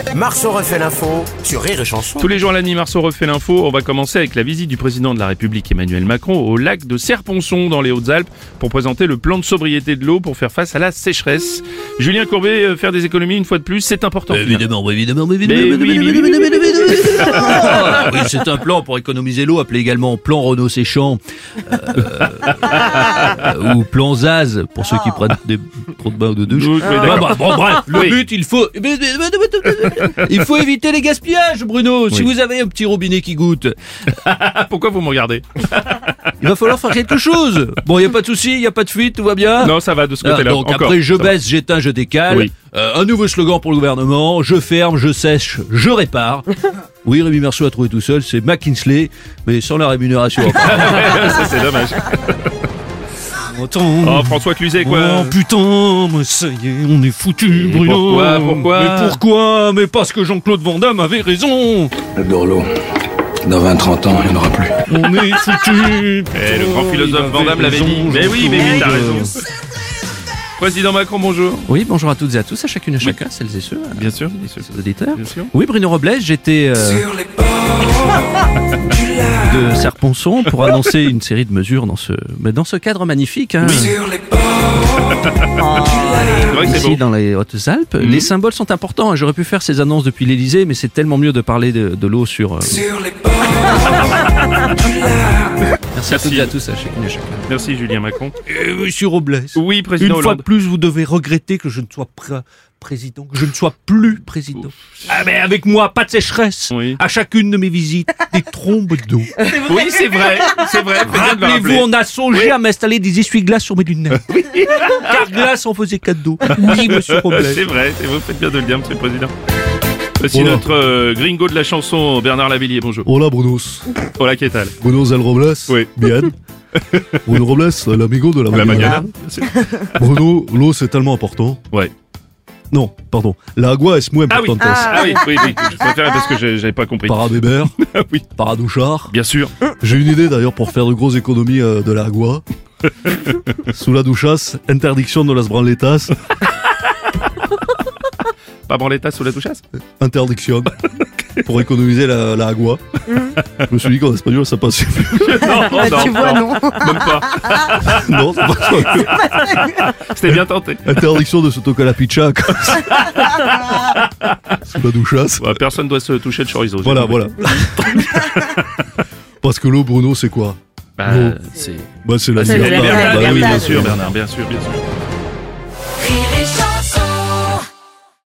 Marceau refait l'info sur Rire et Chanson. Tous les jours à la nuit, Marceau refait l'info. On va commencer avec la visite du président de la République Emmanuel Macron au lac de Serponçon dans les Hautes-Alpes pour présenter le plan de sobriété de l'eau pour faire face à la sécheresse. Julien Courbet, faire des économies une fois de plus, c'est important. Évidemment. Oui, C'est un plan pour économiser l'eau, appelé également plan Renault Séchant, ou plan Zaz, pour ceux qui prennent trop de bains ou de douche. Oui, d'accord. Bref, le Oui. but, il faut éviter les gaspillages, Bruno. Si vous avez un petit robinet qui goûte, Pourquoi vous me regardez? il va falloir faire quelque chose. Bon, il n'y a pas de souci, il n'y a pas de fuite, tout va bien. Non, ça va de ce côté-là. Donc Encore. après, je Ça va. baisse, j'éteins, je décale. Oui. Un nouveau slogan pour le gouvernement: je ferme, je sèche, je répare. Oui, Rémi Marceau a trouvé tout seul, c'est McKinsey, mais sans la rémunération. Ça, c'est dommage. Oh, François Cluzet, quoi. Oh putain, mais ça y est, on est foutu, Bruno. Pourquoi Mais parce que Jean-Claude Van Damme avait raison. Le Dorlo, dans 20-30 ans, il n'y en aura plus. On est foutu. Le grand philosophe Van Damme l'avait dit. Mais oui, t'as raison. Président Macron, bonjour. Oui, bonjour à toutes et à tous, à chacune et à chacun, celles et ceux, Bien sûr. les auditeurs. Bien sûr. Oui, Bruno Robles, j'étais de Serponçon pour annoncer une série de mesures dans ce cadre magnifique. Hein. C'est vrai que c'est Ici, beau. dans les Hautes-Alpes, les symboles sont importants. J'aurais pu faire ces annonces depuis l'Elysée, mais c'est tellement mieux de parler de l'eau sur... Merci à toutes et à tous, à chacune et à chacun. Merci, Julien Macron. Monsieur Robles, Oui, président une fois Hollande. de plus, vous devez regretter que je ne sois président, que je ne sois plus président. Ah, mais avec moi, pas de sécheresse. Oui. À chacune de mes visites, des trombes d'eau. Oui, c'est vrai. Faites bien de me Rappelez-vous, rappeler. on a songé à m'installer des essuie-glaces sur mes lunettes. Car glace en faisait cadeau. Oui, monsieur Robles. C'est vrai, vous faites bien de le dire, monsieur le président. Voici Hola. notre gringo de la chanson, Bernard Lavillier, bonjour. Hola Brunos, Hola, ¿qué tal? Brunos El Robles, Oui. bien. Bruno Robles, l'amigo de la La mañana. mañana. Bruno, l'eau c'est tellement important. Ouais. Non, pardon, la agua es muy Ah oui, importante. oui, je préférais parce que j'avais pas compris. Para beber, Oui, para douchar. bien sûr. J'ai une idée d'ailleurs pour faire de grosses économies de la agua. Sous la douchasse, interdiction de las branletas. Pas branletta sous la douchasse? Interdiction. Pour économiser la agua. Je me suis dit qu'en espagnol ça passait plus. Non, même pas. Non, ça passe pas. C'était bien tenté. Interdiction de se toquer la picha comme ça. Sous la douchasse. Ouais, personne doit se toucher le chorizo. j'ai Voilà, compris. voilà. Parce que l'eau, Bruno, c'est quoi? Bah, L'eau. c'est... Bah, c'est la C'est liberté. Bernard, Bah oui, oui, bien sûr, Bernard, bien sûr.